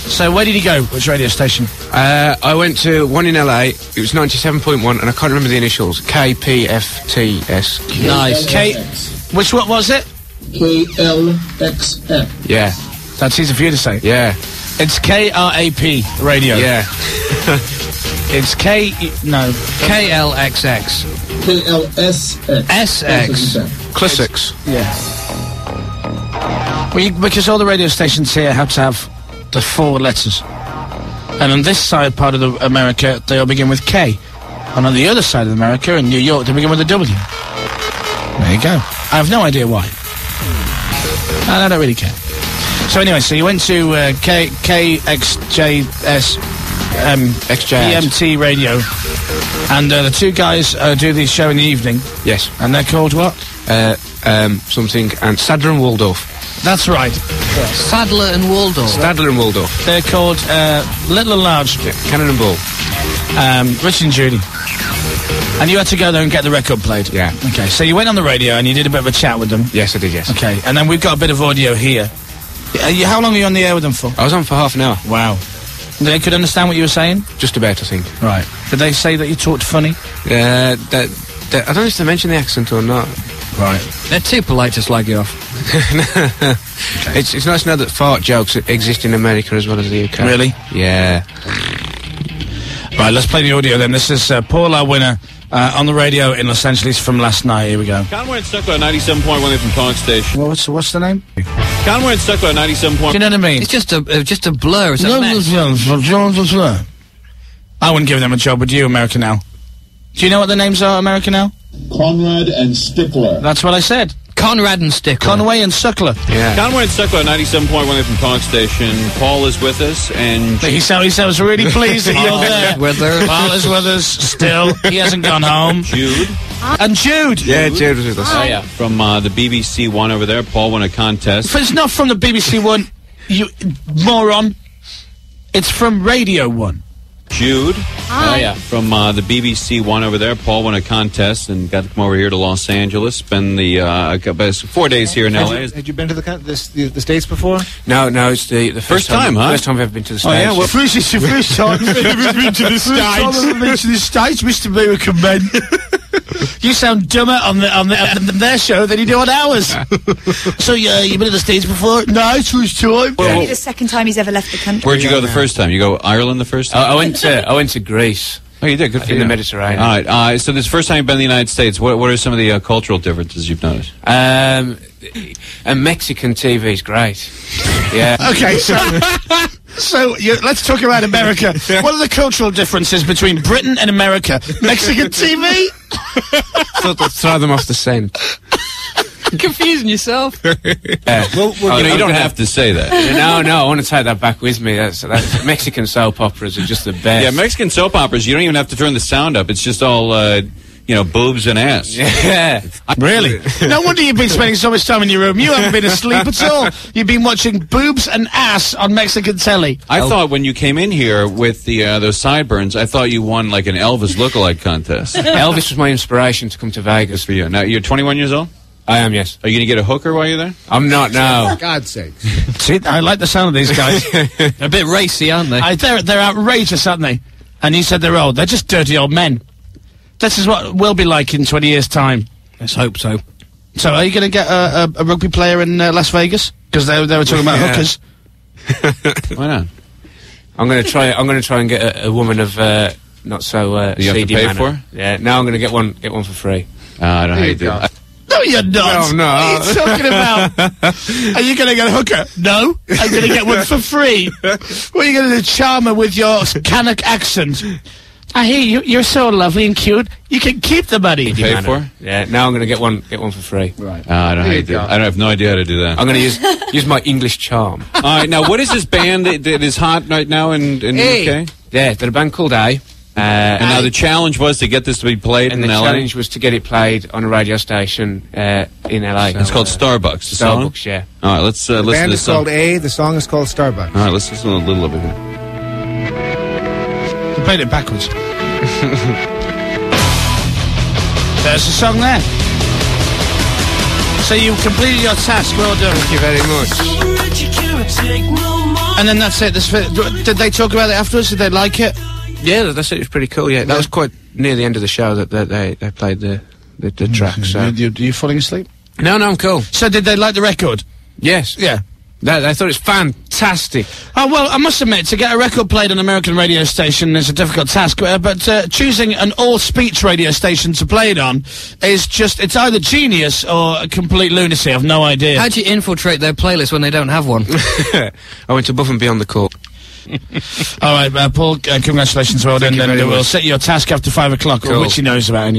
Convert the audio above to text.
So where did you go? Which radio station? I went to one in LA. It was 97.1, and I can't remember the initials. KPFTS. Nice. Which what was it? KLXF. Yeah. That's easy for you to say. Yeah. It's KRAP radio. Yeah. It's KLXX. KLSX. SX. Classics. Yeah. Because all the radio stations here have to have the 4 letters. And on this side part of America, they all begin with K. And on the other side of America, in New York, they begin with a W. There you go. I have no idea why. And I don't really care. So anyway, so you went to KXJS EMT radio, and the 2 guys do the show in the evening. Yes. And they're called what? Something, and Sadler and Waldorf. That's right. Sadler and Waldorf. Sadler and Waldorf. They're called Little and Large. Yeah, Cannon and Ball. Rich and Judy. And you had to go there and get the record played? Yeah. Okay, so you went on the radio and you did a bit of a chat with them? Yes, I did, yes. Okay, and then we've got a bit of audio here. How long are you on the air with them for? I was on for half an hour. Wow. They could understand what you were saying? Just about, I think. Right. Did they say that you talked funny? I don't know if they mentioned the accent or not. Right. They're too polite to slag you off. Okay. It's nice to know that fart jokes exist in America as well as the UK. Really? Yeah. Right, let's play the audio then. This is Paul, our winner, on the radio in Los Angeles from last night. Here we go. Conway and Stucco at 97.1 from Talk Station. What's the name? Conway and Stucco at 97.1. Do you know what I mean? It's just a blur. It's a mess. I wouldn't give them a job, would you, America Now? Do you know what the names are, America Now? Conrad and Stickler. That's what I said. Conrad and Stickler. Conway and Suckler. Yeah. Conway and Stucco at 97.1 from Talk Station. Paul is with us, and He sounds really pleased that you're there. Paul is with us still. He hasn't gone home. Jude. And Jude. Yeah, Jude was with us. Oh, yeah. From the BBC One over there. Paul won a contest. But it's not from the BBC One, you moron. It's from Radio One. Jude. Oh, yeah. From the BBC One over there. Paul won a contest and got to come over here to Los Angeles. Spend the 4 days here in LA. Had you been to the States before? No, it's the First time, huh? First time I've ever been to the States. Oh, yeah, well, first it's the first time I've ever been to the States. First time I've ever been to the States, Mr. American Man. You sound dumber on their show than you do on ours. So, you been to the States before? No, it's first time. It's only the second time he's ever left the country. Where'd you go the first time? You go Ireland the first time? I went to Greece. Oh, you did? Good for you. In the Mediterranean. All right. So this is the first time you've been in the United States. What are some of the cultural differences you've noticed? And Mexican TV is great. Yeah. Okay, so let's talk about America. What are the cultural differences between Britain and America? Mexican TV? Throw them off the scent. Confusing yourself. You don't have to say that. No, I want to take that back with me. That's Mexican soap operas are just the best. Yeah, Mexican soap operas, you don't even have to turn the sound up. It's just all, boobs and ass. Yeah. Really? No wonder you've been spending so much time in your room. You haven't been asleep at all. You've been watching boobs and ass on Mexican telly. I thought when you came in here with those sideburns, I thought you won like an Elvis lookalike contest. Elvis was my inspiration to come to Vegas. For you. Now, you're 21 years old? I am, yes. Are you going to get a hooker while you're there? I'm not, no. For God's sake. See, I like the sound of these guys. They're a bit racy, aren't they? They're outrageous, aren't they? And you said they're old. They're just dirty old men. This is what we'll be like in 20 years' time. Let's hope so. So, are you going to get a rugby player in Las Vegas? Because they were talking about hookers. Why not? I'm going to try and get a woman of not so you have to seedy pay manner. for? Yeah. Now I'm going to get one for free. I don't know how you do. No, you're not. No. What are you talking about? Are you going to get a hooker? No. I'm going to get one for free. What are you going to do? Charm her with your Canuck accent? I hear you. You're so lovely and cute. You can keep the money. Pay for? Yeah. Now I'm going to get one for free. Right. I don't know how you do. I have no idea how to do that. I'm going to use my English charm. All right. Now, what is this band that is hot right now in the UK? Yeah, they're a band called A. And now the challenge was to get this to be played and in the LA? challenge was to get it played on a radio station in LA. It's called Starbucks. The song? Starbucks, yeah. All right, let's listen to The band this is song. called A, the song is called Starbucks. All right, let's listen a little of it here. You played it backwards. There's a song there. So you completed your task. Well done. Thank you very much. And then that's it. Did they talk about it afterwards? Did they like it? Yeah, that's it. It was pretty cool. Yeah, that was quite near the end of the show that they played the track. So You falling asleep? no, I'm cool. So did they like the record? Yes, Yeah. they thought it was fantastic. Oh, well, I must admit, to get a record played on an American radio station is a difficult task, but choosing an all-speech radio station to play it on is just, it's either genius or complete lunacy. I've no idea. How do you infiltrate their playlist when they don't have one? I went above and beyond the call. All right, Paul, congratulations, well done, you and very we'll much. set your task after 5 o'clock, Cool. which he knows about anyway.